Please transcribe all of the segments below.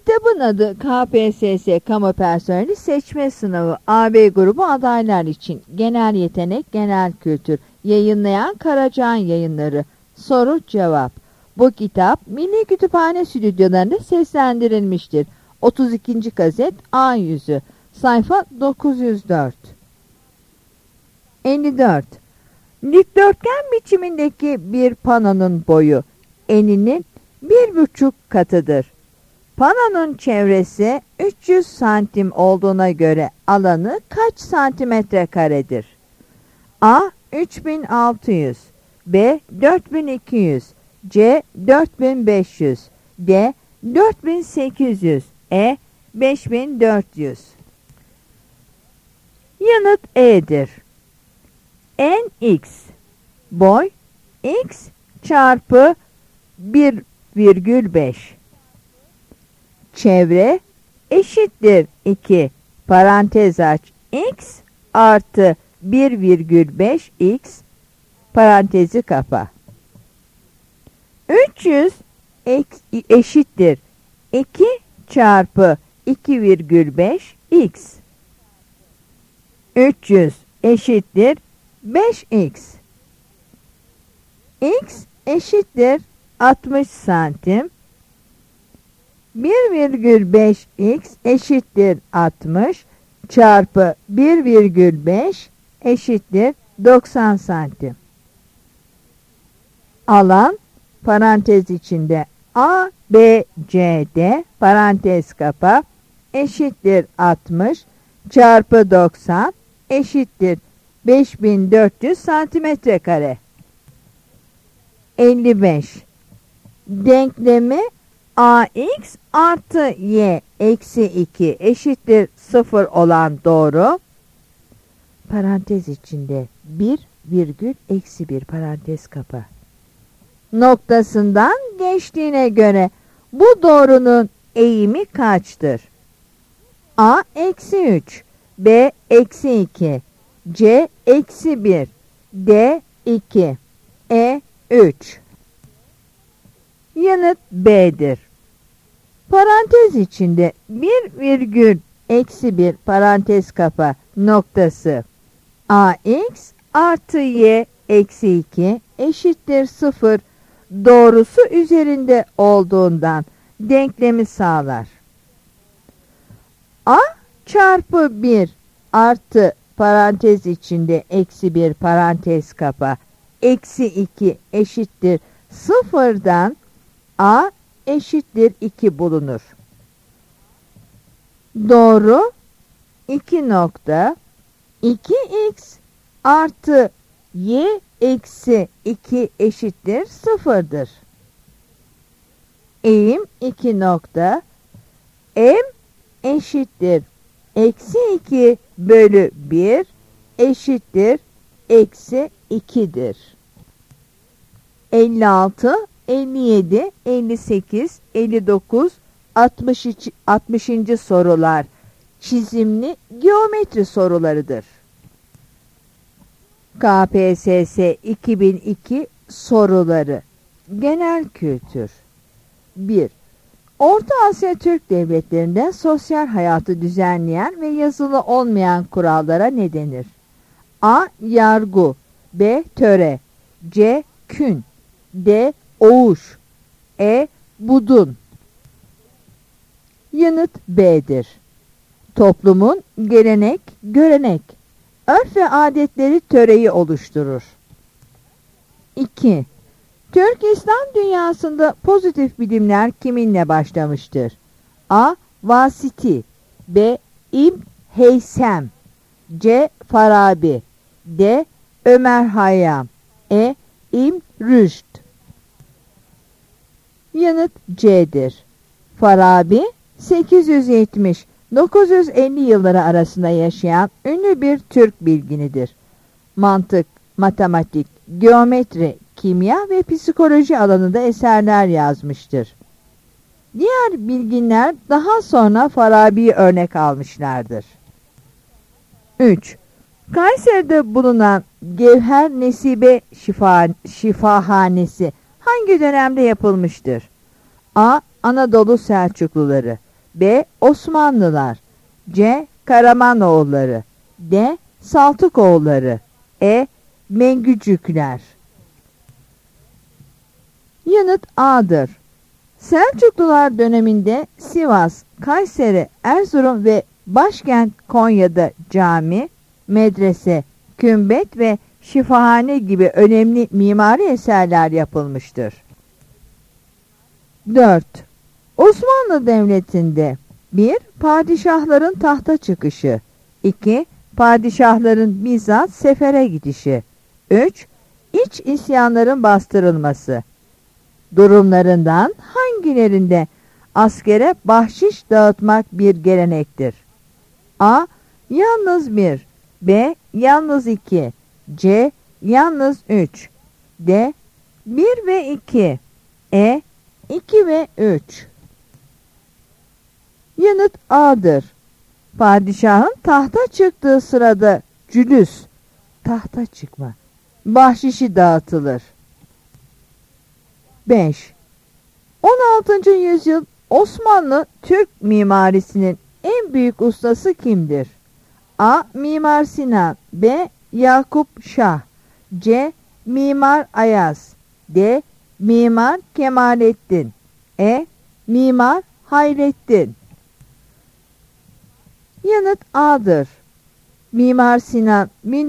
Kitabın adı KPSS Kamu Personeli Seçme Sınavı AB grubu adaylar için genel yetenek, genel kültür. Yayınlayan Karacan Yayınları. Soru cevap. Bu kitap Milli Kütüphane stüdyolarında seslendirilmiştir. 32. kaset A yüzü. Sayfa 904. 54. Dikdörtgen biçimindeki bir panonun boyu eninin 1,5 katıdır. Panonun çevresi 300 santim olduğuna göre alanı kaç santimetre karedir? A. 3600, B. 4200, C. 4500, D. 4800, E. 5400. Yanıt E'dir. Nx boy x çarpı 1,5 çevre eşittir 2 parantez aç x artı 1,5 x parantezi kapa. 300 eşittir 2 çarpı 2,5 x. 300 eşittir 5x. X eşittir 60 santim. 1,5x eşittir 60 çarpı 1,5 eşittir 90 santim. Alan parantez içinde A, B, C, D parantez kapa eşittir 60 çarpı 90 eşittir 5400 santimetre kare. 55. Denklemi ax artı y eksi 2 eşittir 0 olan doğru parantez içinde 1 virgül eksi 1 parantez kapa noktasından geçtiğine göre bu doğrunun eğimi kaçtır? A eksi 3, B eksi 2, C eksi 1, D 2, E 3. Yanıt B'dir. Parantez içinde 1 virgül eksi 1 parantez kapa noktası ax artı y eksi 2 eşittir 0 doğrusu üzerinde olduğundan denklemi sağlar. A çarpı 1 artı parantez içinde eksi 1 parantez kapa eksi 2 eşittir 0'dan A eşittir 2 bulunur. Doğru 2 nokta 2x artı y eksi 2 eşittir 0'dır. Eğim 2 nokta m eşittir eksi 2 bölü 1 eşittir eksi 2'dir. 56, 57, 58, 59, 60. sorular çizimli geometri sorularıdır. KPSS 2002 soruları genel kültür. 1. Orta Asya Türk devletlerinde sosyal hayatı düzenleyen ve yazılı olmayan kurallara ne denir? A. Yargı, B. Töre, C. Kün, D. Oğuş, E. Budun. Yanıt B'dir. Toplumun gelenek, görenek, örf ve adetleri töreyi oluşturur. 2. Türk İslam dünyasında pozitif bilimler kiminle başlamıştır? A. Vasiti, B. İbn Heysem, C. Farabi, D. Ömer Hayyam, E. İbn Rüşd. Yanıt C'dir. Farabi 870-950 yılları arasında yaşayan ünlü bir Türk bilginidir. Mantık, matematik, geometri, kimya ve psikoloji alanında eserler yazmıştır. Diğer bilginler daha sonra Farabi'yi örnek almışlardır. 3. Kayseri'de bulunan Gevher Nesibe Şifahanesi hangi dönemde yapılmıştır? A. Anadolu Selçukluları, B. Osmanlılar, C. Karamanoğulları, D. Saltıkoğulları, E. Mengücükler. Yanıt A'dır. Selçuklular döneminde Sivas, Kayseri, Erzurum ve başkent Konya'da cami, medrese, kümbet ve şifahane gibi önemli mimari eserler yapılmıştır. 4. Osmanlı Devleti'nde 1. Padişahların tahta çıkışı, 2. Padişahların bizzat sefere gidişi, 3. İç isyanların bastırılması. Durumlarından hangilerinde askere bahşiş dağıtmak bir gelenektir? A. Yalnız 1, B. Yalnız 2, C. Yalnız 3, D. 1 ve 2, E. 2 ve 3. Yanıt A'dır. Padişahın tahta çıktığı sırada cülüs, tahta çıkma, bahşişi dağıtılır. 5. 16. yüzyıl Osmanlı Türk mimarisinin en büyük ustası kimdir? A. Mimar Sinan, B. Yakup Şah, C. Mimar Ayaz, D. Mimar Kemalettin, E. Mimar Hayrettin. Yanıt A'dır. Mimar Sinan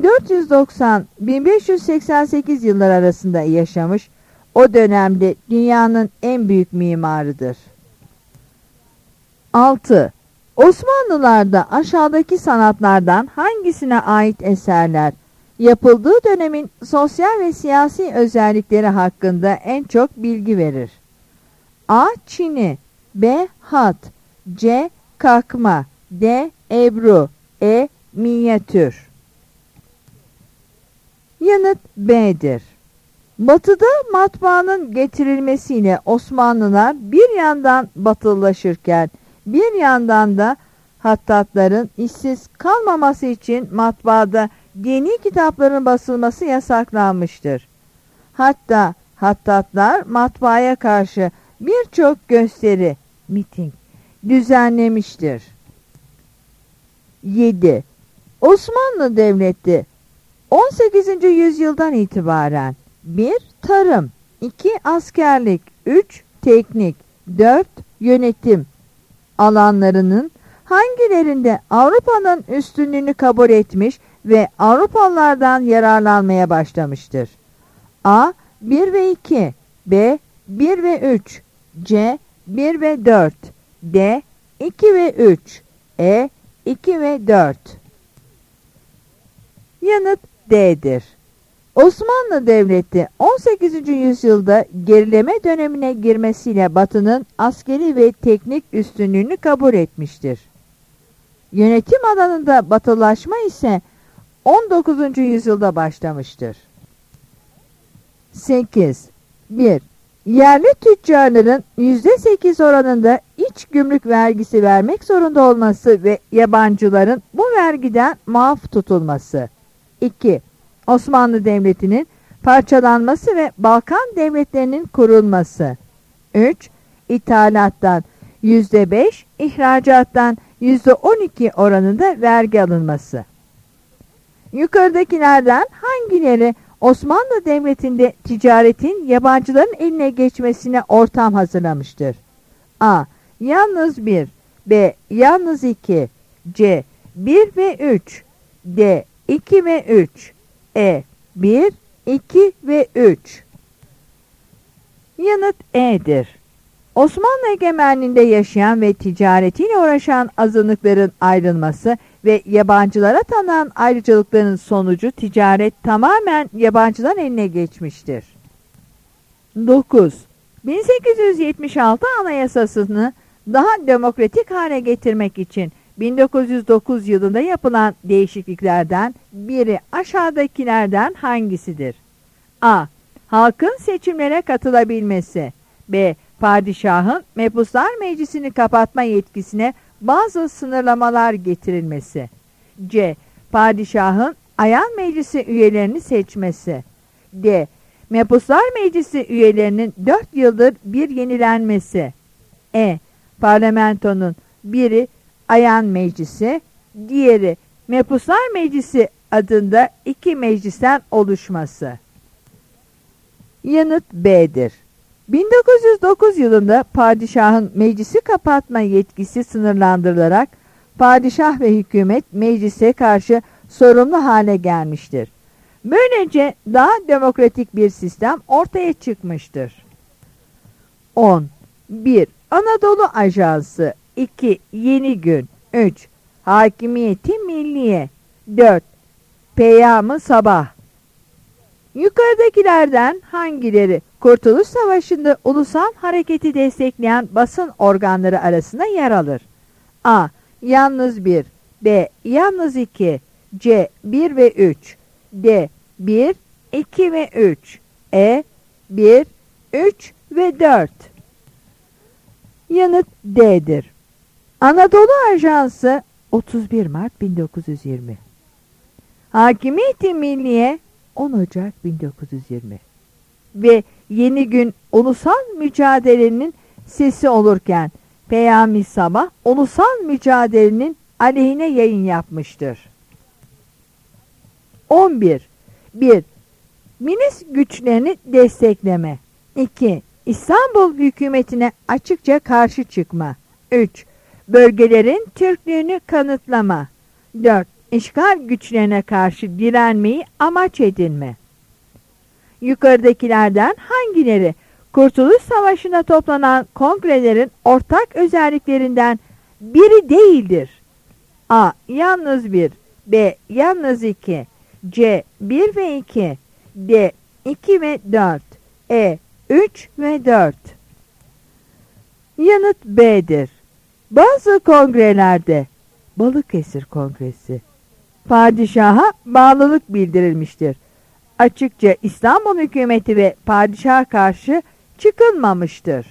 1490-1588 yıllar arasında yaşamış, o dönemde dünyanın en büyük mimarıdır. 6. Osmanlılarda aşağıdaki sanatlardan hangisine ait eserler yapıldığı dönemin sosyal ve siyasi özellikleri hakkında en çok bilgi verir? A. Çini, B. Hat, C. Kakma, D. Ebru, E. Minyatür. Yanıt B'dir. Batı'da matbaanın getirilmesiyle Osmanlılar bir yandan batılılaşırken bir yandan da hattatların işsiz kalmaması için matbaada dini kitapların basılması yasaklanmıştır. Hatta hattatlar matbaaya karşı birçok gösteri, miting düzenlemiştir. 7. Osmanlı Devleti 18. yüzyıldan itibaren 1. Tarım, 2. Askerlik, 3. Teknik, 4. Yönetim alanlarının hangilerinde Avrupa'nın üstünlüğünü kabul etmiş ve Avrupalılardan yararlanmaya başlamıştır? A. 1 ve 2, B. 1 ve 3, C. 1 ve 4, D. 2 ve 3, E. 2 ve 4. Yanıt D'dir. Osmanlı Devleti 18. yüzyılda gerileme dönemine girmesiyle Batı'nın askeri ve teknik üstünlüğünü kabul etmiştir. Yönetim alanında batılaşma ise 19. yüzyılda başlamıştır. 8. 1. Yerli tüccarların %8 oranında iç gümrük vergisi vermek zorunda olması ve yabancıların bu vergiden muaf tutulması. 2. Osmanlı Devleti'nin parçalanması ve Balkan devletlerinin kurulması. 3. İthalattan %5, ihracattan %12 oranında vergi alınması. Yukarıdakilerden hangileri Osmanlı Devleti'nde ticaretin yabancıların eline geçmesine ortam hazırlamıştır? A. Yalnız 1, B. Yalnız 2, C. 1 ve 3, D. 2 ve 3, E. 1, 2 ve 3. Yanıt E'dir. Osmanlı egemenliğinde yaşayan ve ticaretiyle uğraşan azınlıkların ayrılması ve yabancılara tanınan ayrıcalıkların sonucu ticaret tamamen yabancıların eline geçmiştir. 9. 1876 Anayasası'nı daha demokratik hale getirmek için 1909 yılında yapılan değişikliklerden biri aşağıdakilerden hangisidir? A. Halkın seçimlere katılabilmesi. B. Padişahın Mebuslar Meclisi'ni kapatma yetkisine bazı sınırlamalar getirilmesi. C. Padişahın Ayan Meclisi üyelerini seçmesi. D. Mebuslar Meclisi üyelerinin 4 yıldır bir yenilenmesi. E. Parlamentonun biri Ayan Meclisi, diğeri Mebuslar Meclisi adında iki meclisten oluşması. Yanıt B'dir. 1909 yılında padişahın meclisi kapatma yetkisi sınırlandırılarak padişah ve hükümet meclise karşı sorumlu hale gelmiştir. Böylece daha demokratik bir sistem ortaya çıkmıştır. 10. 1. Anadolu Ajansı. 2. Yeni Gün. 3. Hakimiyeti Milliye. 4. Peyam-ı Sabah. Yukarıdakilerden hangileri Kurtuluş Savaşı'nda ulusal hareketi destekleyen basın organları arasında yer alır? A. Yalnız 1. B. Yalnız 2. C. 1 ve 3. D. 1, 2 ve 3. E. 1, 3 ve 4. Yanıt D'dir. Anadolu Ajansı 31 Mart 1920. Hakimiyeti Milliye 10 Ocak 1920. Ve Yeni Gün ulusal mücadelenin sesi olurken Peyam-ı Sabah ulusal mücadelenin aleyhine yayın yapmıştır. 11. 1. Milis güçlerini destekleme. 2. İstanbul hükümetine açıkça karşı çıkma. 3. Bölgelerin Türklüğünü kanıtlama. 4. İşgal güçlerine karşı direnmeyi amaç edinme. Yukarıdakilerden hangileri Kurtuluş Savaşı'nda toplanan kongrelerin ortak özelliklerinden biri değildir? A. Yalnız 1. B. Yalnız 2. C. 1 ve 2. D. 2 ve 4. E. 3 ve 4. Yanıt B'dir. Bazı kongrelerde Balıkesir Kongresi padişaha bağlılık bildirilmiştir. Açıkça İstanbul hükümeti ve padişaha karşı çıkılmamıştır.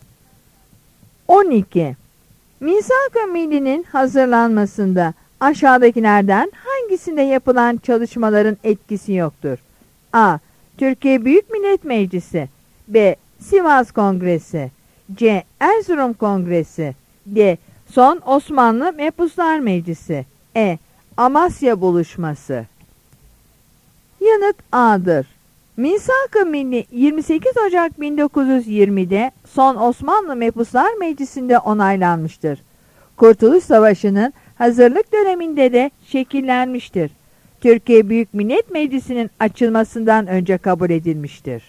12. Misak-ı Milli'nin hazırlanmasında aşağıdakilerden hangisinde yapılan çalışmaların etkisi yoktur? A. Türkiye Büyük Millet Meclisi. B. Sivas Kongresi. C. Erzurum Kongresi. D. Son Osmanlı Mebuslar Meclisi. E. Amasya Buluşması. Yanıt A'dır. Misak-ı Milli 28 Ocak 1920'de Son Osmanlı Mebuslar Meclisi'nde onaylanmıştır. Kurtuluş Savaşı'nın hazırlık döneminde de şekillenmiştir. Türkiye Büyük Millet Meclisi'nin açılmasından önce kabul edilmiştir.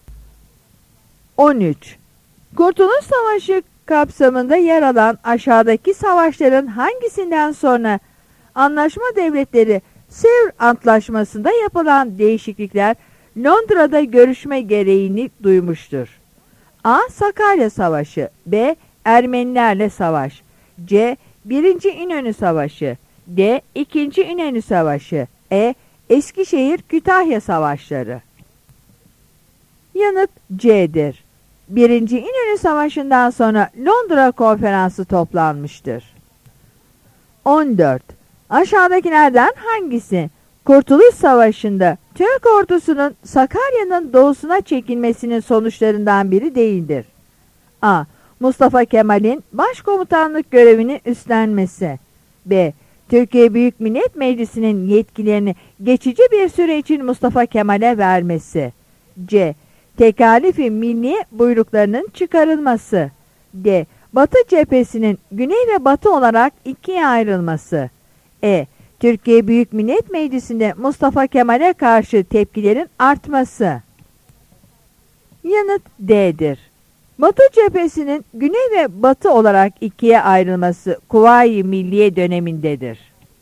13. Kurtuluş Savaşı kapsamında yer alan aşağıdaki savaşların hangisinden sonra anlaşma devletleri Sevr Antlaşması'nda yapılan değişiklikler Londra'da görüşme gereğini duymuştur? A. Sakarya Savaşı. B. Ermenilerle Savaş. C. 1. İnönü Savaşı. D. 2. İnönü Savaşı. E. Eskişehir-Kütahya Savaşları. Yanıt C'dir. 1. İnönü Savaşı'ndan sonra Londra Konferansı toplanmıştır. 14. Aşağıdakilerden hangisi Kurtuluş Savaşı'nda Türk ordusunun Sakarya'nın doğusuna çekilmesinin sonuçlarından biri değildir? A. Mustafa Kemal'in başkomutanlık görevini üstlenmesi. B. Türkiye Büyük Millet Meclisi'nin yetkilerini geçici bir süre için Mustafa Kemal'e vermesi. C. Tekalifi milli buyruklarının çıkarılması. D. Batı cephesinin güney ve batı olarak ikiye ayrılması. E. Türkiye Büyük Millet Meclisi'nde Mustafa Kemal'e karşı tepkilerin artması. Yanıt D'dir. Batı cephesinin güney ve batı olarak ikiye ayrılması Kuvayi Milliye dönemindedir.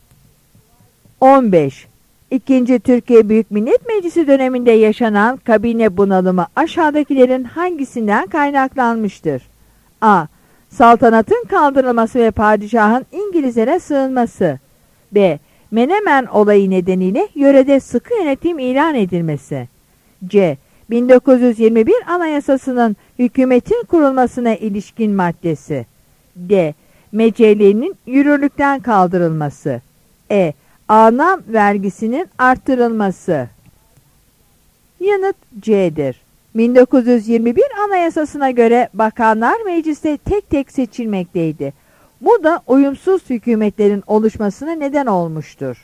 15. İkinci Türkiye Büyük Millet Meclisi döneminde yaşanan kabine bunalımı aşağıdakilerin hangisinden kaynaklanmıştır? A. Saltanatın kaldırılması ve padişahın İngilizlere sığınması. B. Menemen olayı nedeniyle yörede sıkı yönetim ilan edilmesi. C. 1921 Anayasası'nın hükümetin kurulmasına ilişkin maddesi. D. Mecellenin yürürlükten kaldırılması. E. Anam vergisinin artırılması. Yanıt C'dir. 1921 Anayasası'na göre bakanlar mecliste tek tek seçilmekteydi. Bu da uyumsuz hükümetlerin oluşmasına neden olmuştur.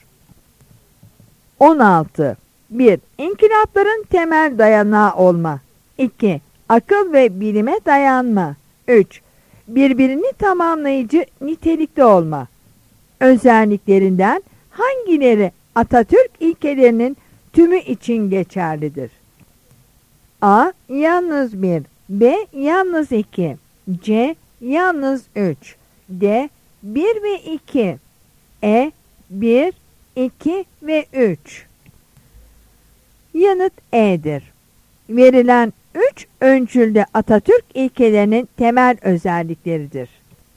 16. 1. İnkılapların temel dayanağı olma. 2. Akıl ve bilime dayanma. 3. Birbirini tamamlayıcı nitelikte olma. Özelliklerinden hangileri Atatürk ilkelerinin tümü için geçerlidir? A. Yalnız 1. B. Yalnız 2. C. Yalnız 3. D. 1 ve 2. E. 1, 2 ve 3. Yanıt E'dir. Verilen 3 öncülde Atatürk ilkelerinin temel özellikleridir.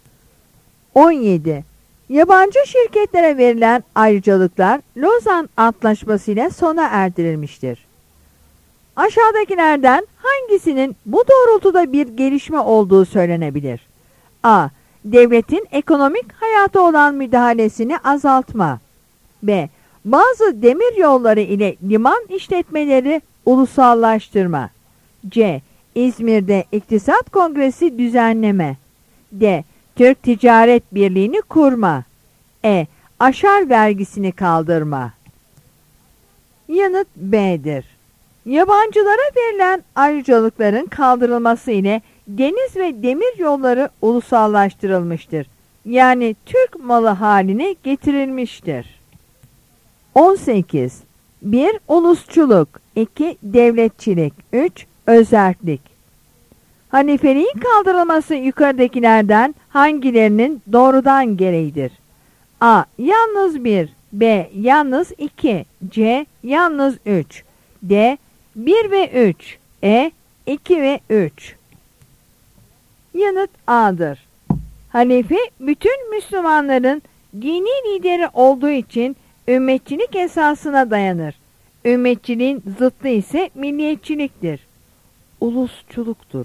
17. Yabancı şirketlere verilen ayrıcalıklar Lozan Antlaşması ile sona erdirilmiştir. Aşağıdakilerden hangisinin bu doğrultuda bir gelişme olduğu söylenebilir? A. Devletin ekonomik hayata olan müdahalesini azaltma. B. Bazı demir yolları ile liman işletmeleri ulusallaştırma. C. İzmir'de İktisat Kongresi düzenleme. D. Türk Ticaret Birliği'ni kurma. E. Aşar vergisini kaldırma. Yanıt B'dir. Yabancılara verilen ayrıcalıkların kaldırılması ile deniz ve demir yolları ulusallaştırılmıştır. Yani Türk malı haline getirilmiştir. 18. 1. Ulusçuluk. 2. Devletçilik. 3. Özerklik. Hanifeliğin kaldırılması yukarıdakilerden hangilerinin doğrudan gereğidir? A. Yalnız 1. B. Yalnız 2. C. Yalnız 3. D. 1 ve 3. E. 2 ve 3. Yanıt A'dır. Hanefi bütün Müslümanların dini lideri olduğu için ümmetçilik esasına dayanır. Ümmetçiliğin zıttı ise milliyetçiliktir. Ulusçuluktur.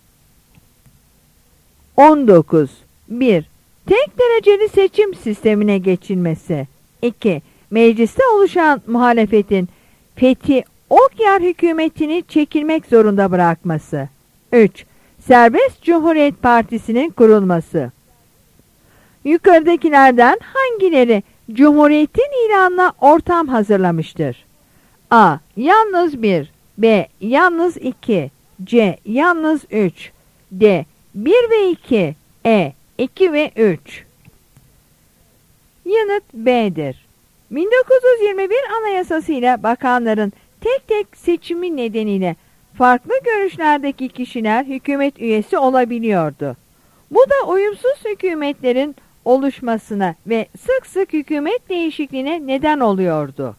19. 1. Tek dereceli seçim sistemine geçilmesi. 2. Mecliste oluşan muhalefetin Fethi Okyar hükümetini çekilmek zorunda bırakması. 3. Serbest Cumhuriyet Partisi'nin kurulması. Yukarıdakilerden hangileri Cumhuriyet'in ilanına ortam hazırlamıştır? A. Yalnız 1. B. Yalnız 2. C. Yalnız 3. D. 1 ve 2. E. 2 ve 3. Yanıt B'dir. 1921 Anayasası ile bakanların tek tek seçimi nedeniyle farklı görüşlerdeki kişiler hükümet üyesi olabiliyordu. Bu da uyumsuz hükümetlerin oluşmasına ve sık sık hükümet değişikliğine neden oluyordu.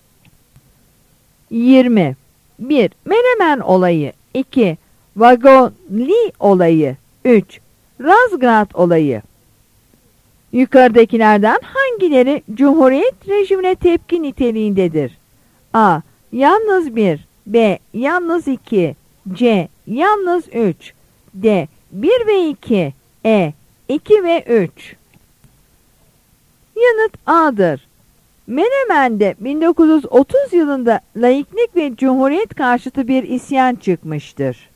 20. 1. Menemen olayı. 2. Vagonli olayı. 3. Razgrad olayı. Yukarıdakilerden hangileri Cumhuriyet rejimine tepki niteliğindedir? A. Yalnız 1. B. Yalnız 2. C. Yalnız 3. D. 1 ve 2. E. 2 ve 3. Yanıt A'dır. Menemen'de 1930 yılında laiklik ve cumhuriyet karşıtı bir isyan çıkmıştır.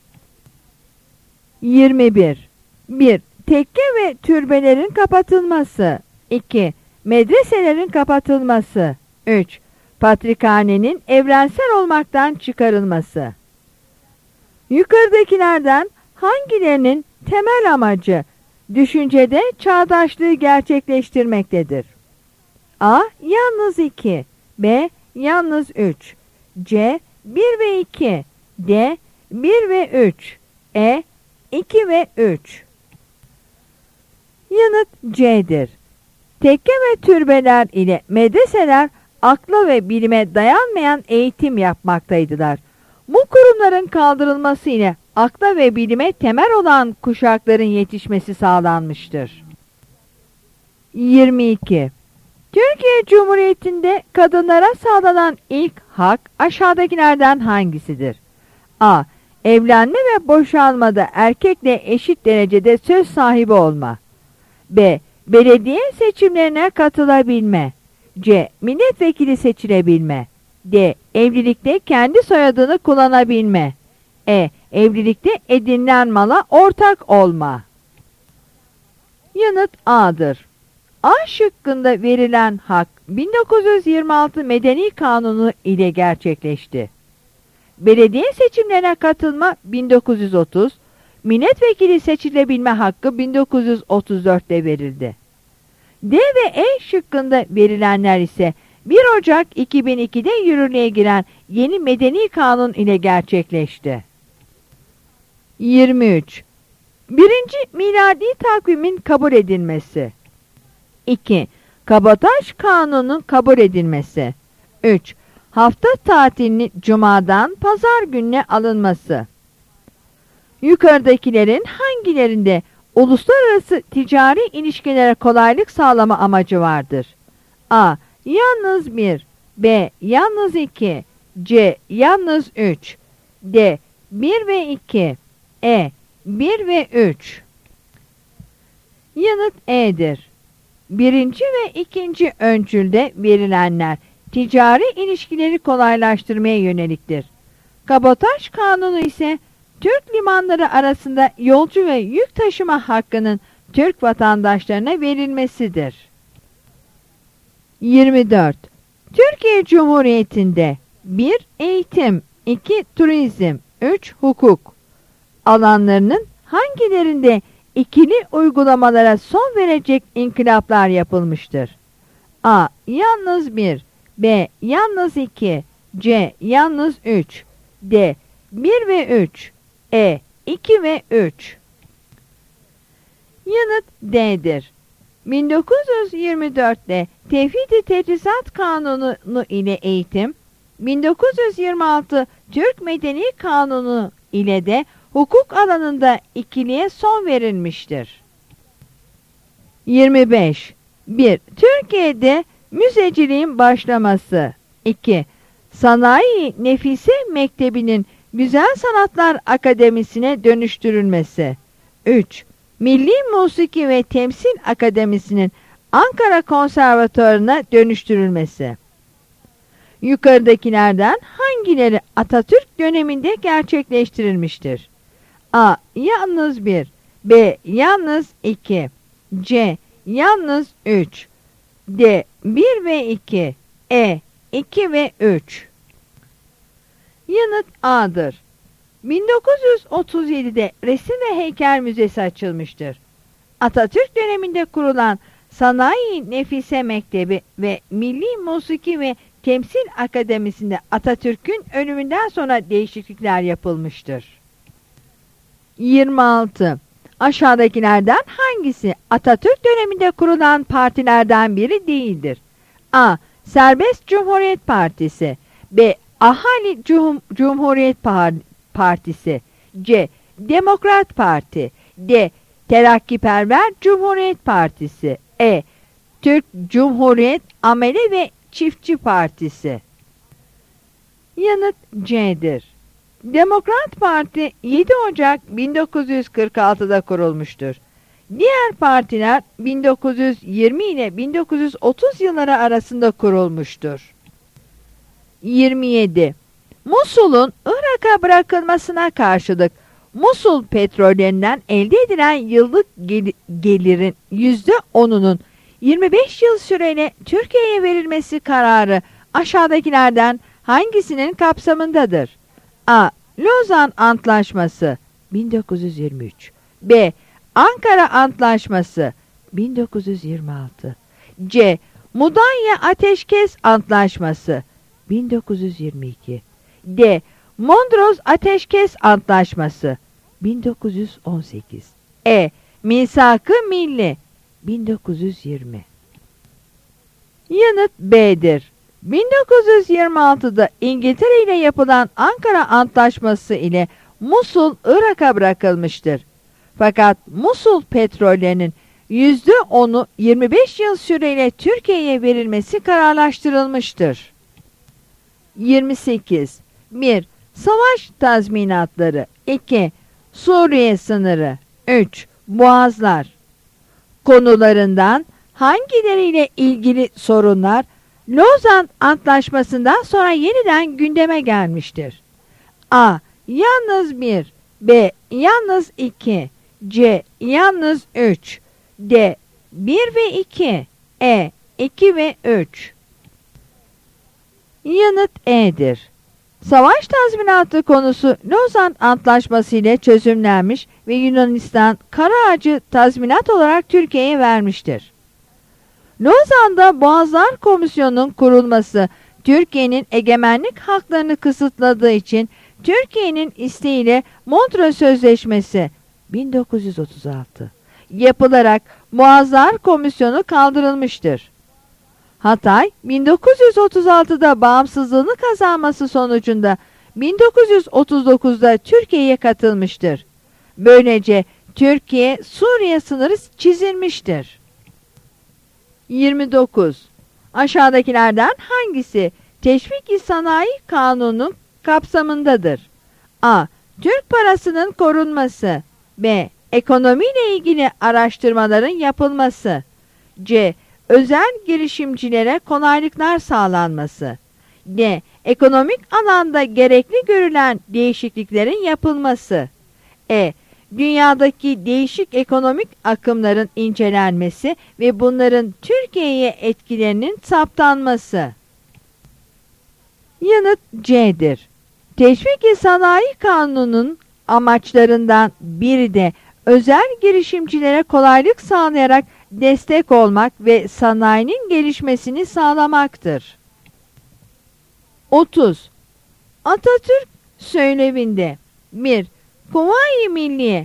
21. 1. Tekke ve türbelerin kapatılması. 2. Medreselerin kapatılması. 3. Patrikhanenin evrensel olmaktan çıkarılması. Yukarıdakilerden hangilerinin temel amacı düşüncede çağdaşlığı gerçekleştirmektedir? A. Yalnız 2. B. Yalnız 3. C. 1 ve 2. D. 1 ve 3. E. 2 ve 3. Yanıt C'dir. Tekke ve türbeler ile medreseler akla ve bilime dayanmayan eğitim yapmaktaydılar. Bu kurumların kaldırılması ile akla ve bilime temel olan kuşakların yetişmesi sağlanmıştır. 22. Türkiye Cumhuriyeti'nde kadınlara sağlanan ilk hak aşağıdakilerden hangisidir? A. Evlenme ve boşanmada erkekle eşit derecede söz sahibi olma. B. Belediye seçimlerine katılabilme. C. Milletvekili seçilebilme. D. Evlilikte kendi soyadını kullanabilme. E. Evlilikte edinilen mala ortak olma. Yanıt A'dır. A şıkkında verilen hak 1926 Medeni Kanunu ile gerçekleşti. Belediye seçimlerine katılma 1930, milletvekili seçilebilme hakkı 1934'te verildi. D ve E şıkkında verilenler ise 1 Ocak 2002'de yürürlüğe giren yeni Medeni Kanun ile gerçekleşti. 23. Birinci miladi takvimin kabul edilmesi. 2. Kabataş Kanunu'nun kabul edilmesi. 3. Hafta tatilini cumadan pazar gününe alınması. Yukarıdakilerin hangilerinde uluslararası ticari ilişkilere kolaylık sağlama amacı vardır? A. Yalnız 1. B. Yalnız 2. C. Yalnız 3. D. 1 ve 2. E. 1 ve 3. Yanıt E'dir. Birinci ve ikinci öncülde verilenler ticari ilişkileri kolaylaştırmaya yöneliktir. Kabataş Kanunu ise Türk limanları arasında yolcu ve yük taşıma hakkının Türk vatandaşlarına verilmesidir. 24. Türkiye Cumhuriyeti'nde 1. Eğitim, 2. Turizm, 3. Hukuk alanlarının hangilerinde ikili uygulamalara son verecek inkılaplar yapılmıştır? A. Yalnız 1. B. Yalnız 2. C. Yalnız 3. D. 1 ve 3. E. 2 ve 3. Yanıt D'dir. 1924'te Tevhid-i Tedrisat Kanunu ile eğitim, 1926 Türk Medeni Kanunu ile de hukuk alanında ikiliye son verilmiştir. 25. 1. Türkiye'de müzeciliğin başlaması. 2. Sanayi Nefise Mektebi'nin Güzel Sanatlar Akademisi'ne dönüştürülmesi. 3. Milli Musiki ve Temsil Akademisi'nin Ankara Konservatuvarı'na dönüştürülmesi. Yukarıdakilerden hangileri Atatürk döneminde gerçekleştirilmiştir? A. Yalnız 1. B. Yalnız 2. C. Yalnız 3. D. 1 ve 2. E. 2 ve 3. Yanıt A'dır. 1937'de Resim ve Heykel Müzesi açılmıştır. Atatürk döneminde kurulan Sanayi Nefise Mektebi ve Milli Musiki ve Temsil Akademisi'nde Atatürk'ün ölümünden sonra değişiklikler yapılmıştır. 26. Aşağıdakilerden hangisi Atatürk döneminde kurulan partilerden biri değildir? A. Serbest Cumhuriyet Partisi. B. Ahali Cumhuriyet Partisi. C. Demokrat Parti. D. Terakkiperver Cumhuriyet Partisi. E. Türk Cumhuriyet Amele ve Çiftçi Partisi. Yanıt C'dir. Demokrat Parti 7 Ocak 1946'da kurulmuştur. Diğer partiler 1920 ile 1930 yılları arasında kurulmuştur. 27. Musul'un Irak'a bırakılmasına karşılık Musul petrollerinden elde edilen yıllık gelirin %10'unun 25 yıl süreyle Türkiye'ye verilmesi kararı aşağıdakilerden hangisinin kapsamındadır? A. Lozan Antlaşması 1923. B. Ankara Antlaşması 1926. C. Mudanya Ateşkes Antlaşması 1922. D. Mondros Ateşkes Antlaşması 1918. E. Misak-ı Milli 1920. Yanıt B'dir. 1926'da İngiltere ile yapılan Ankara Antlaşması ile Musul Irak'a bırakılmıştır. Fakat Musul petrollerinin %10'u 25 yıl süreyle Türkiye'ye verilmesi kararlaştırılmıştır. 28. 1. Savaş tazminatları. 2. Suriye sınırı. 3. Boğazlar. Konularından hangileriyle ilgili sorunlar Lozan Antlaşması'ndan sonra yeniden gündeme gelmiştir? A. Yalnız 1. B. Yalnız 2. C. Yalnız 3. D. 1 ve 2. E. 2 ve 3. Yanıt E'dir. Savaş tazminatı konusu Lozan Antlaşması ile çözümlenmiş ve Yunanistan kara ağacı tazminat olarak Türkiye'ye vermiştir. Lozan'da Boğazlar Komisyonu'nun kurulması Türkiye'nin egemenlik haklarını kısıtladığı için Türkiye'nin isteğiyle Montreux Sözleşmesi 1936 yapılarak Boğazlar Komisyonu kaldırılmıştır. Hatay 1936'da bağımsızlığını kazanması sonucunda 1939'da Türkiye'ye katılmıştır. Böylece Türkiye-Suriye sınırı çizilmiştir. 29. Aşağıdakilerden hangisi Teşvik-i Sanayi Kanunu'nun kapsamındadır? A. Türk parasının korunması. B. Ekonomiyle ilgili araştırmaların yapılması. C. Özel girişimcilere kolaylıklar sağlanması. D. Ekonomik alanda gerekli görülen değişikliklerin yapılması. E. Dünyadaki değişik ekonomik akımların incelenmesi ve bunların Türkiye'ye etkilerinin saptanması. Yanıt C'dir. Teşvik-i Sanayi Kanunu'nun amaçlarından biri de özel girişimcilere kolaylık sağlayarak destek olmak ve sanayinin gelişmesini sağlamaktır. 30. Atatürk söyleminde 1. Kuvayi Milliye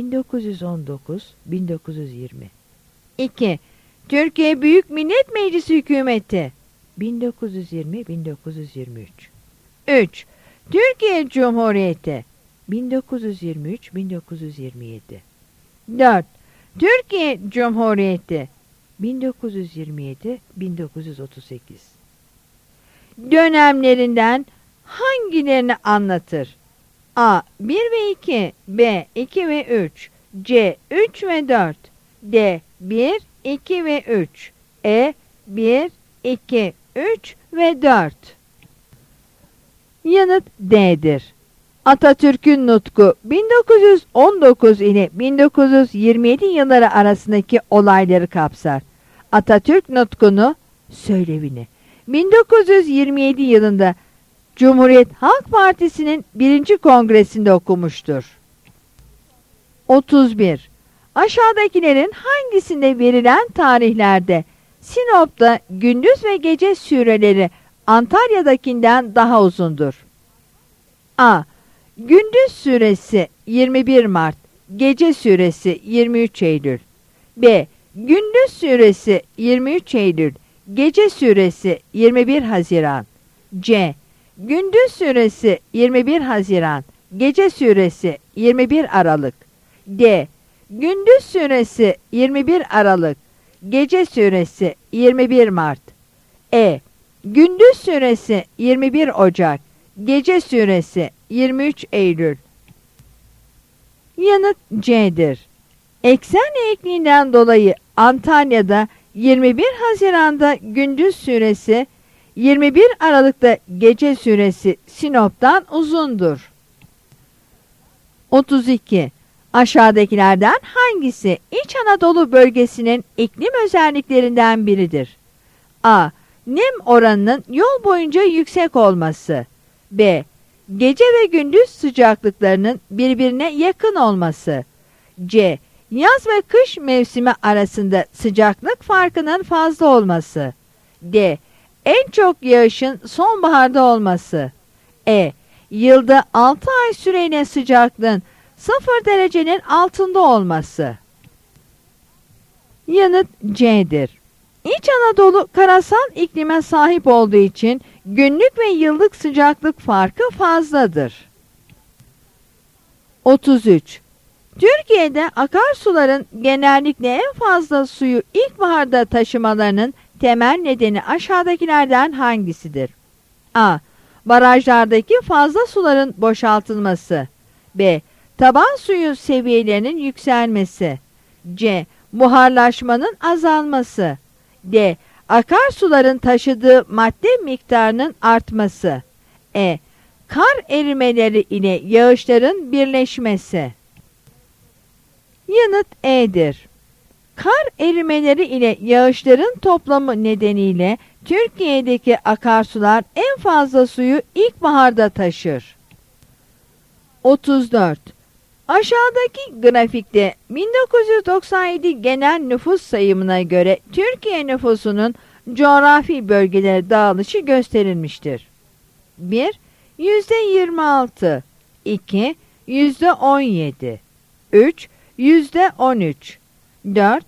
1919-1920 2. Türkiye Büyük Millet Meclisi Hükümeti 1920-1923 3. Türkiye Cumhuriyeti 1923-1927 4. Türkiye Cumhuriyeti 1927-1938 dönemlerinden hangilerini anlatır? A. 1 ve 2 B. 2 ve 3 C. 3 ve 4 D. 1, 2 ve 3 E. 1, 2, 3 ve 4. Yanıt D'dir. Atatürk'ün nutku 1919 ile 1927 yılları arasındaki olayları kapsar. Atatürk nutkunu, söylevini 1927 yılında Cumhuriyet Halk Partisi'nin 1. Kongresinde okumuştur. 31. Aşağıdakilerin hangisinde verilen tarihlerde Sinop'ta gündüz ve gece süreleri Antalya'dakinden daha uzundur? A. Gündüz süresi 21 Mart, gece süresi 23 Eylül. B. Gündüz süresi 23 Eylül, gece süresi 21 Haziran. C. Gündüz süresi 21 Haziran, gece süresi 21 Aralık. D. Gündüz süresi 21 Aralık, gece süresi 21 Mart. E. Gündüz süresi 21 Ocak, gece süresi 23 Eylül. Yanıt C'dir. Eksen eğikliğinden dolayı Antalya'da 21 Haziran'da gündüz süresi, 21 Aralık'ta gece süresi Sinop'tan uzundur. 32. Aşağıdakilerden hangisi İç Anadolu bölgesinin iklim özelliklerinden biridir? A. Nem oranının yol boyunca yüksek olması. B. Gece ve gündüz sıcaklıklarının birbirine yakın olması. C. Yaz ve kış mevsimi arasında sıcaklık farkının fazla olması. D. En çok yağışın sonbaharda olması. E. Yılda 6 ay süreyle sıcaklığın 0 derecenin altında olması. Yanıt C'dir. İç Anadolu karasal iklime sahip olduğu için günlük ve yıllık sıcaklık farkı fazladır. 33. Türkiye'de akarsuların genellikle en fazla suyu ilkbaharda taşımalarının temel nedeni aşağıdakilerden hangisidir? A. Barajlardaki fazla suların boşaltılması. B. Taban suyu seviyelerinin yükselmesi. C. Buharlaşmanın azalması. D. Akarsuların taşıdığı madde miktarının artması. E. Kar erimeleri ile yağışların birleşmesi. Yanıt E'dir. Kar erimeleri ile yağışların toplamı nedeniyle Türkiye'deki akarsular en fazla suyu ilkbaharda taşır. 34. Aşağıdaki grafikte 1997 genel nüfus sayımına göre Türkiye nüfusunun coğrafi bölgelere dağılışı gösterilmiştir. 1. %26 2. %17 3. %13 4.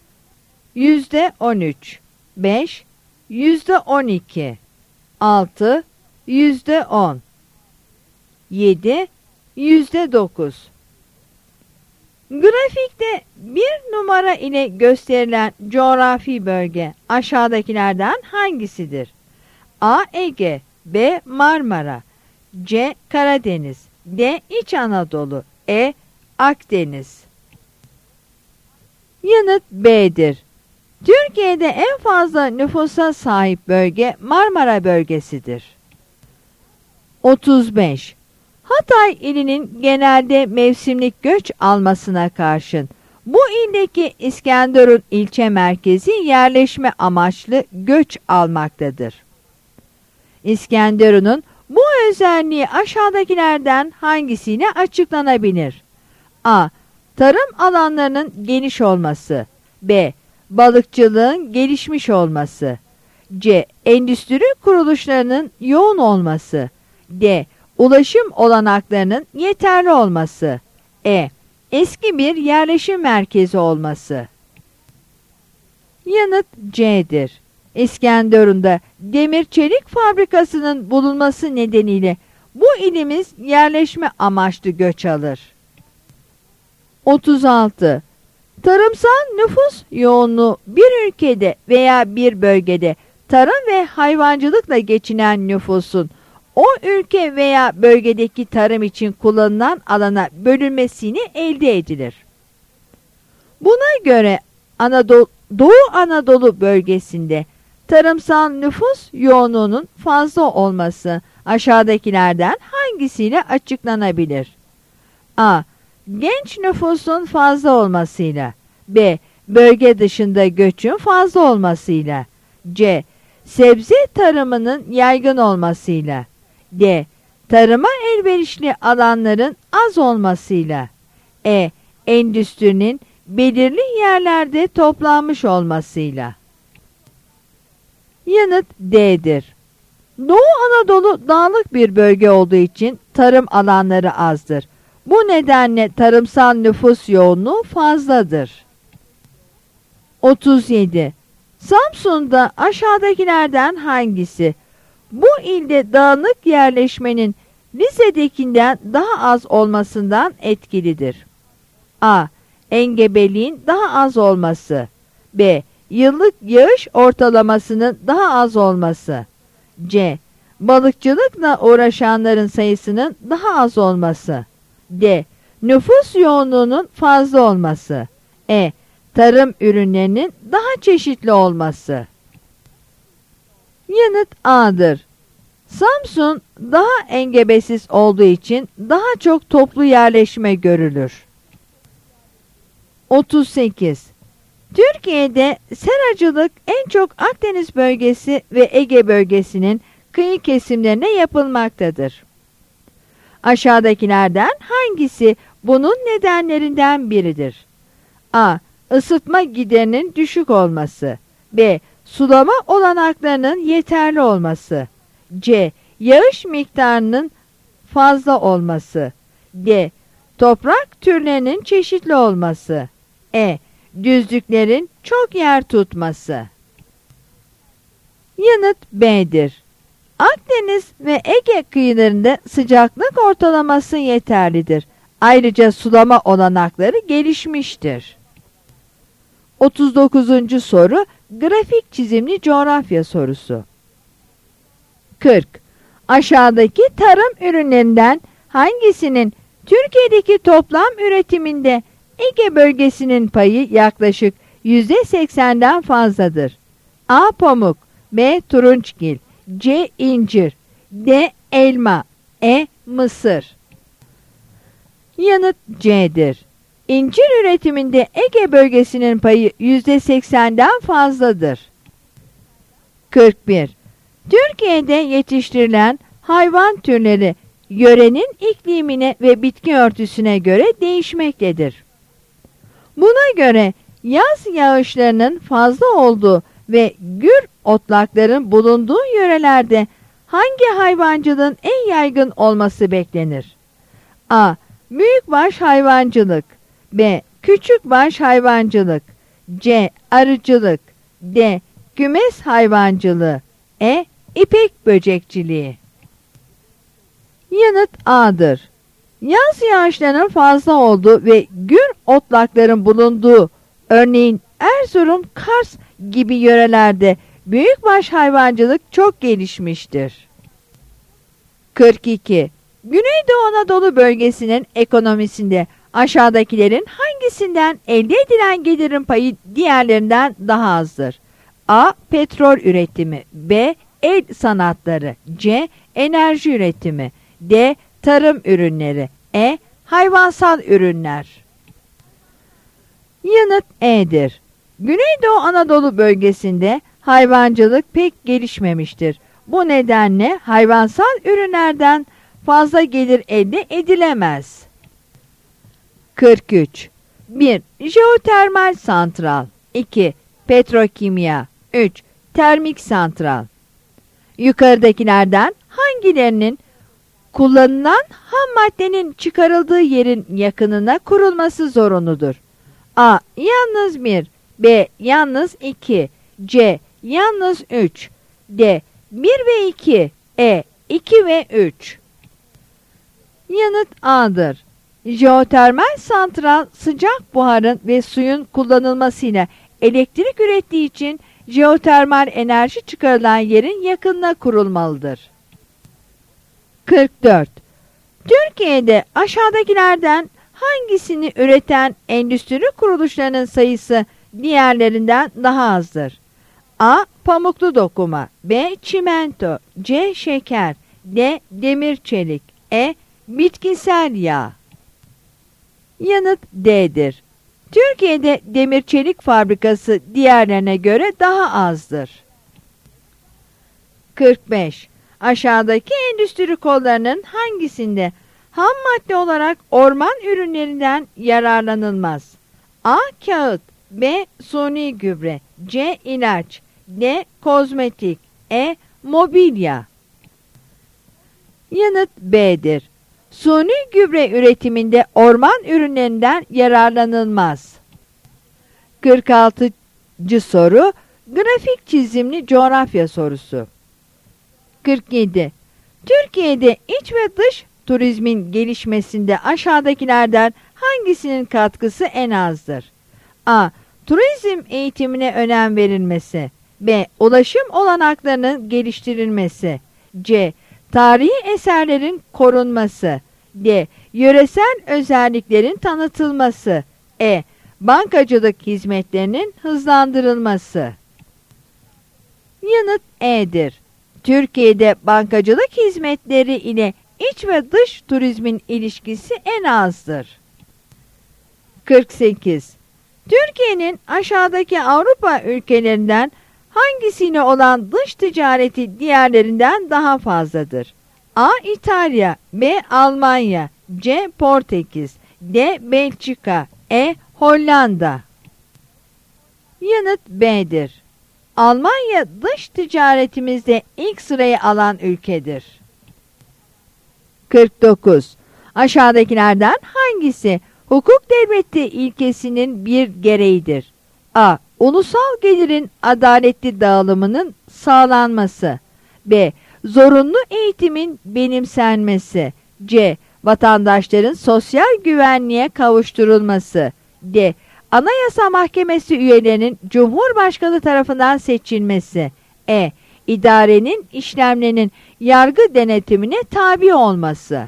%13 5. %12 6. %10 7. %9 Grafikte bir numara ile gösterilen coğrafi bölge aşağıdakilerden hangisidir? A. Ege B. Marmara C. Karadeniz D. İç Anadolu E. Akdeniz Yanıt B'dir. Türkiye'de en fazla nüfusa sahip bölge Marmara bölgesidir. 35. Hatay ilinin genelde mevsimlik göç almasına karşın bu ildeki İskenderun ilçe merkezi yerleşme amaçlı göç almaktadır. İskenderun'un bu özelliği aşağıdakilerden hangisiyle açıklanabilir? A. Tarım alanlarının geniş olması B. Balıkçılığın gelişmiş olması C. Endüstri kuruluşlarının yoğun olması D. Ulaşım olanaklarının yeterli olması E. Eski bir yerleşim merkezi olması Yanıt C'dir. İskenderun'da demir çelik fabrikasının bulunması nedeniyle bu ilimiz yerleşme amaçlı göç alır. 36. Tarımsal nüfus yoğunluğu bir ülkede veya bir bölgede tarım ve hayvancılıkla geçinen nüfusun o ülke veya bölgedeki tarım için kullanılan alana bölünmesini elde edilir. Buna göre Doğu Anadolu bölgesinde tarımsal nüfus yoğunluğunun fazla olması aşağıdakilerden hangisiyle açıklanabilir? A. Genç nüfusun fazla olmasıyla B. Bölge dışında göçün fazla olmasıyla C. Sebze tarımının yaygın olmasıyla D. Tarıma elverişli alanların az olmasıyla E. Endüstrinin belirli yerlerde toplanmış olmasıyla Yanıt D'dir. Doğu Anadolu dağlık bir bölge olduğu için tarım alanları azdır. Bu nedenle tarımsal nüfus yoğunluğu fazladır. 37. Samsun'da aşağıdakilerden hangisi bu ilde dağınık yerleşmenin Rize'dekinden daha az olmasından etkilidir? A. Engebeliğin daha az olması B. Yıllık yağış ortalamasının daha az olması C. Balıkçılıkla uğraşanların sayısının daha az olması D. Nüfus yoğunluğunun fazla olması E. Tarım ürünlerinin daha çeşitli olması Yanıt A'dır. Samsun daha engebesiz olduğu için daha çok toplu yerleşme görülür. 38. Türkiye'de seracılık en çok Akdeniz bölgesi ve Ege bölgesinin kıyı kesimlerine yapılmaktadır. Aşağıdakilerden hangisi bunun nedenlerinden biridir? A. Isıtma giderinin düşük olması B. Sulama olanaklarının yeterli olması C. Yağış miktarının fazla olması D. Toprak türlerinin çeşitli olması E. Düzlüklerin çok yer tutması Yanıt B'dir. Akdeniz ve Ege kıyılarında sıcaklık ortalaması yeterlidir. Ayrıca sulama olanakları gelişmiştir. 39. soru grafik çizimli coğrafya sorusu. 40. Aşağıdaki tarım ürünlerinden hangisinin Türkiye'deki toplam üretiminde Ege bölgesinin payı yaklaşık %80'den fazladır? A. Pamuk B. Turunçgil C. İncir D. Elma E. Mısır Yanıt C'dir. İncir üretiminde Ege bölgesinin payı %80'den fazladır. 41. Türkiye'de yetiştirilen hayvan türleri yörenin iklimine ve bitki örtüsüne göre değişmektedir. Buna göre yaz yağışlarının fazla olduğu ve gür otlakların bulunduğu yörelerde hangi hayvancılığın en yaygın olması beklenir? A. Büyükbaş hayvancılık. B. Küçükbaş hayvancılık. C. Arıcılık. D. Kümes hayvancılığı. E. İpek böcekçiliği. Yanıt A'dır. Yaz yağışlarının fazla olduğu ve gür otlakların bulunduğu, örneğin Erzurum, Kars gibi yörelerde büyükbaş hayvancılık çok gelişmiştir. 42. Güneydoğu Anadolu bölgesinin ekonomisinde aşağıdakilerin hangisinden elde edilen gelirin payı diğerlerinden daha azdır? A. Petrol üretimi. B. El sanatları. C. Enerji üretimi. D. Tarım ürünleri. E. Hayvansal ürünler. Yanıt E'dir. Güneydoğu Anadolu bölgesinde hayvancılık pek gelişmemiştir. Bu nedenle hayvansal ürünlerden fazla gelir elde edilemez. 43. 1. Jeotermal santral. 2. Petrokimya. 3. Termik santral. Yukarıdakilerden hangilerinin kullanılan ham maddenin çıkarıldığı yerin yakınına kurulması zorunludur? A. Yalnız 1. B. Yalnız 2. C. Yalnız 3. D. 1 ve 2. E. 2 ve 3. Yanıt A'dır. Jeotermal santral sıcak buharın ve suyun kullanılmasıyla elektrik ürettiği için jeotermal enerji çıkarılan yerin yakınına kurulmalıdır. 44. Türkiye'de aşağıdakilerden hangisini üreten endüstri kuruluşlarının sayısı diğerlerinden daha azdır? A. Pamuklu dokuma. B. Çimento. C. Şeker. D. Demir çelik. E. Bitkisel yağ. Yanıt D'dir. Türkiye'de demir çelik fabrikası diğerlerine göre daha azdır. 45. Aşağıdaki endüstri kollarının hangisinde ham madde olarak orman ürünlerinden yararlanılmaz? A. Kağıt. B. Suni gübre. C. İlaç. D. Kozmetik. E. Mobilya. Yanıt B'dir. Suni gübre üretiminde orman ürünlerinden yararlanılmaz. 46. soru grafik çizimli coğrafya sorusu. 47. Türkiye'de iç ve dış turizmin gelişmesinde aşağıdakilerden hangisinin katkısı en azdır? A. Turizm eğitimine önem verilmesi. B. Ulaşım olanaklarının geliştirilmesi. C. Tarihi eserlerin korunması. D. Yöresel özelliklerin tanıtılması. E. Bankacılık hizmetlerinin hızlandırılması. Yanıt E'dir. Türkiye'de bankacılık hizmetleri ile iç ve dış turizmin ilişkisi en azdır. 48. Türkiye'nin aşağıdaki Avrupa ülkelerinden hangisiyle olan dış ticareti diğerlerinden daha fazladır? A. İtalya. B. Almanya. C. Portekiz. D. Belçika. E. Hollanda. Yanıt B'dir. Almanya dış ticaretimizde ilk sırayı alan ülkedir. 49. Aşağıdakilerden hangisi hukuk devleti ilkesinin bir gereğidir? A. Ulusal gelirin adaletli dağılımının sağlanması. B. Zorunlu eğitimin benimsenmesi. C. Vatandaşların sosyal güvenliğe kavuşturulması. D. Anayasa Mahkemesi üyelerinin Cumhurbaşkanı tarafından seçilmesi. E. İdarenin işlemlerinin yargı denetimine tabi olması.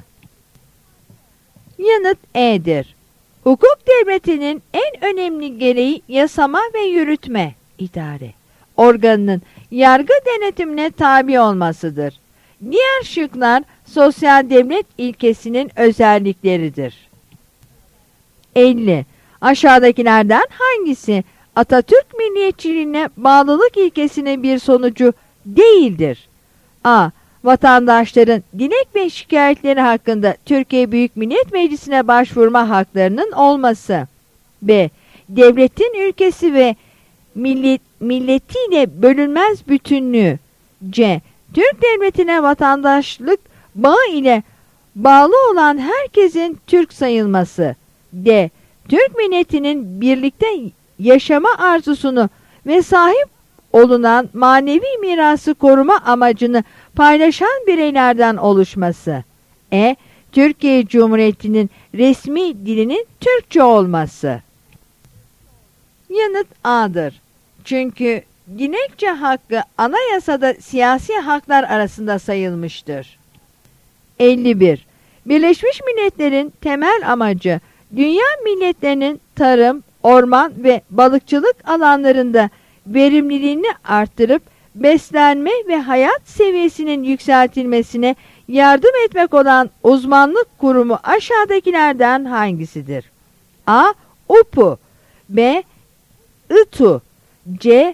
Yanıt E'dir. Hukuk devletinin en önemli gereği yasama ve yürütme idare organının yargı denetimine tabi olmasıdır. Diğer şıklar sosyal devlet ilkesinin özellikleridir. 50. Aşağıdakilerden hangisi Atatürk milliyetçiliğine bağlılık ilkesinin bir sonucu değildir? A. Vatandaşların dilek ve şikayetleri hakkında Türkiye Büyük Millet Meclisi'ne başvurma haklarının olması. B. Devletin ülkesi ve milletiyle bölünmez bütünlüğü. C. Türk devletine vatandaşlık bağı ile bağlı olan herkesin Türk sayılması. D. Türk milletinin birlikte yaşama arzusunu ve sahip olunan manevi mirası koruma amacını paylaşan bireylerden oluşması. E. Türkiye Cumhuriyeti'nin resmi dilinin Türkçe olması. Yanıt A'dır. Çünkü dilekçe hakkı anayasada siyasi haklar arasında sayılmıştır. 51. Birleşmiş Milletler'in temel amacı dünya milletlerinin tarım, orman ve balıkçılık alanlarında verimliliğini artırıp beslenme ve hayat seviyesinin yükseltilmesine yardım etmek olan uzmanlık kurumu aşağıdakilerden hangisidir? A. UPU, B. ITU, C.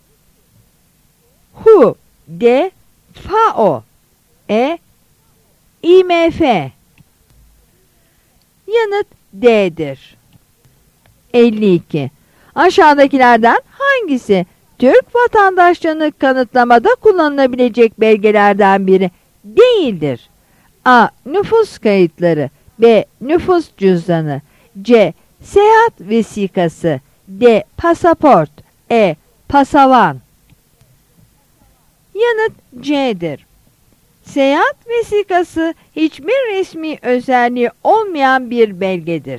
WHO, D. FAO, E. IMF. Yanıt D'dir. 52. Aşağıdakilerden hangisi Türk vatandaşlığını kanıtlamada kullanılabilecek belgelerden biri değildir? A. Nüfus kayıtları, B. Nüfus cüzdanı, C. Seyahat vesikası, D. Pasaport, E. Pasavan. Yanıt C'dir. Seyahat vesikası hiçbir resmi özelliği olmayan bir belgedir.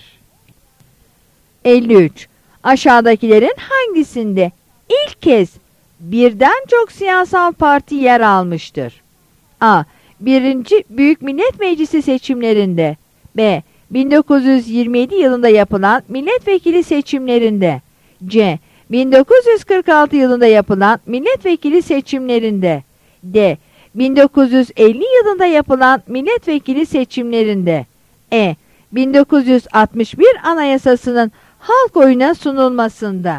53. Aşağıdakilerin hangisinde ilk kez birden çok siyasal parti yer almıştır? A. 1. Büyük Millet Meclisi seçimlerinde, B. 1927 yılında yapılan milletvekili seçimlerinde, C. 1946 yılında yapılan milletvekili seçimlerinde, D. 1950 yılında yapılan milletvekili seçimlerinde, E. 1961 Anayasası'nın halk oyuna sunulmasında.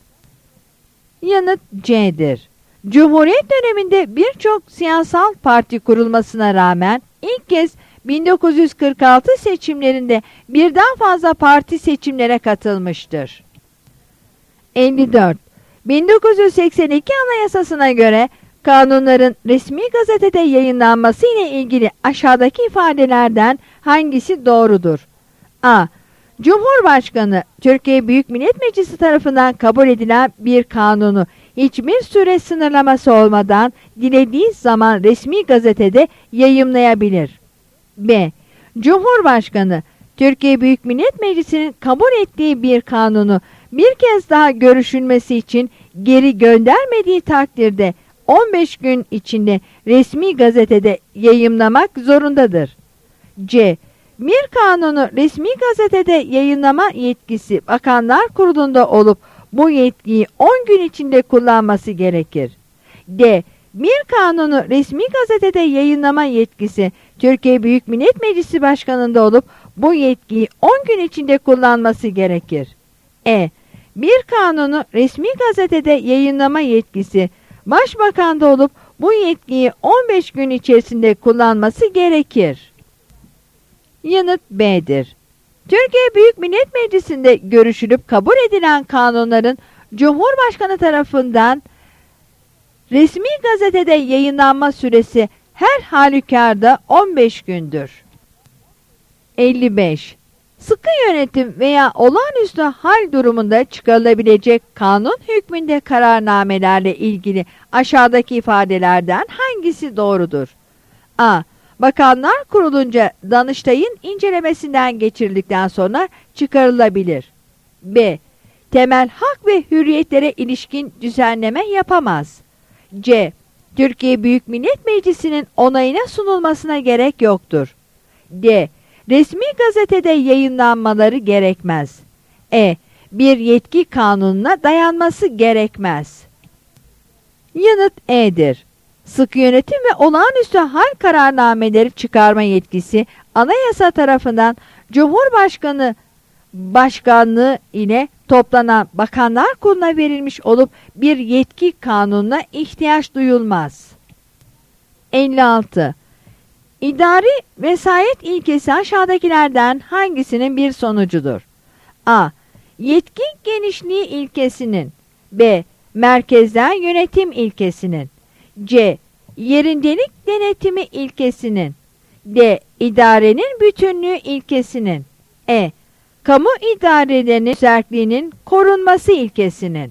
Yanıt C'dir. Cumhuriyet döneminde birçok siyasal parti kurulmasına rağmen ilk kez 1946 seçimlerinde birden fazla parti seçimlere katılmıştır. 54. 1982 Anayasası'na göre kanunların resmi gazetede yayınlanması ile ilgili aşağıdaki ifadelerden hangisi doğrudur? A. Cumhurbaşkanı Türkiye Büyük Millet Meclisi tarafından kabul edilen bir kanunu hiçbir süre sınırlaması olmadan dilediği zaman resmi gazetede yayımlayabilir. B. Cumhurbaşkanı Türkiye Büyük Millet Meclisi'nin kabul ettiği bir kanunu bir kez daha görüşülmesi için geri göndermediği takdirde 15 gün içinde resmi gazetede yayımlamak zorundadır. C. Bir kanunu resmi gazetede yayınlama yetkisi Bakanlar Kurulu'nda olup bu yetkiyi 10 gün içinde kullanması gerekir. D. Bir kanunu resmi gazetede yayınlama yetkisi Türkiye Büyük Millet Meclisi Başkanı'nda olup bu yetkiyi 10 gün içinde kullanması gerekir. E. Bir kanunu resmi gazetede yayınlama yetkisi Başbakan'da olup bu yetkiyi 15 gün içerisinde kullanması gerekir. Yanıt B'dir. Türkiye Büyük Millet Meclisi'nde görüşülüp kabul edilen kanunların Cumhurbaşkanı tarafından resmi gazetede yayınlanma süresi her halükarda 15 gündür. 55. Sıkı yönetim veya olağanüstü hal durumunda çıkarılabilecek kanun hükmünde kararnamelerle ilgili aşağıdaki ifadelerden hangisi doğrudur? A. Bakanlar Kurulunca Danıştay'ın incelemesinden geçirildikten sonra çıkarılabilir. B. Temel hak ve hürriyetlere ilişkin düzenleme yapamaz. C. Türkiye Büyük Millet Meclisi'nin onayına sunulmasına gerek yoktur. D. Resmi gazetede yayınlanmaları gerekmez. E. Bir yetki kanununa dayanması gerekmez. Yanıt E'dir. Sıkı yönetim ve olağanüstü hal kararnameleri çıkarma yetkisi anayasa tarafından Cumhurbaşkanı başkanlığı ile toplanan bakanlar kuruluna verilmiş olup bir yetki kanununa ihtiyaç duyulmaz. 56. İdari vesayet ilkesi aşağıdakilerden hangisinin bir sonucudur? A. Yetki genişliği ilkesinin. B. Merkezden yönetim ilkesinin. C. Yerindelik denetimi ilkesinin. D. İdarenin bütünlüğü ilkesinin. E. Kamu idarelerinin özelliğinin korunması ilkesinin.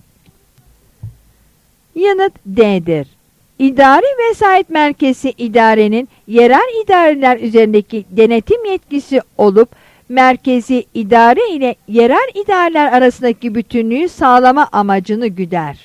Yanıt D'dir. İdari vesayet merkezi idarenin yerel idareler üzerindeki denetim yetkisi olup merkezi idare ile yerel idareler arasındaki bütünlüğü sağlama amacını güder.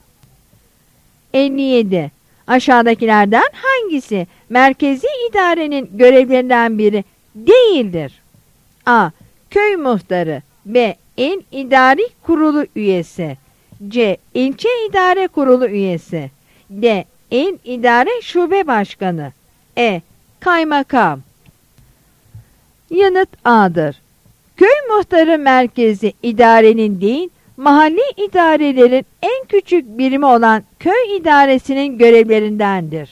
57. Aşağıdakilerden hangisi merkezi idarenin görevlerinden biri değildir? A. Köy muhtarı. B. İl İdari Kurulu üyesi. C. İlçe İdare Kurulu üyesi. D. İl İdare Şube Başkanı. E. Kaymakam. Yanıt A'dır. Köy muhtarı merkezi idarenin değil, mahalli idarelerin en küçük birimi olan köy idaresinin görevlerindendir.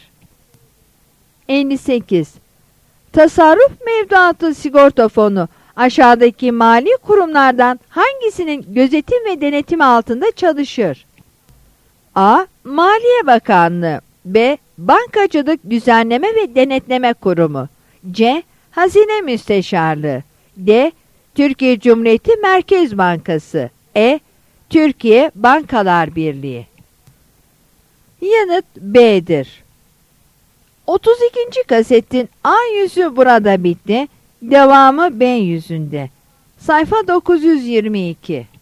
58. Tasarruf mevduatı sigorta fonu aşağıdaki mali kurumlardan hangisinin gözetim ve denetim altında çalışır? A. Maliye Bakanlığı. B. Bankacılık Düzenleme ve Denetleme Kurumu. C. Hazine Müsteşarlığı. D. Türkiye Cumhuriyeti Merkez Bankası. E. Türkiye Bankalar Birliği. Yanıt B'dir. 32. kasetin A yüzü burada bitti. Devamı B yüzünde. Sayfa 922.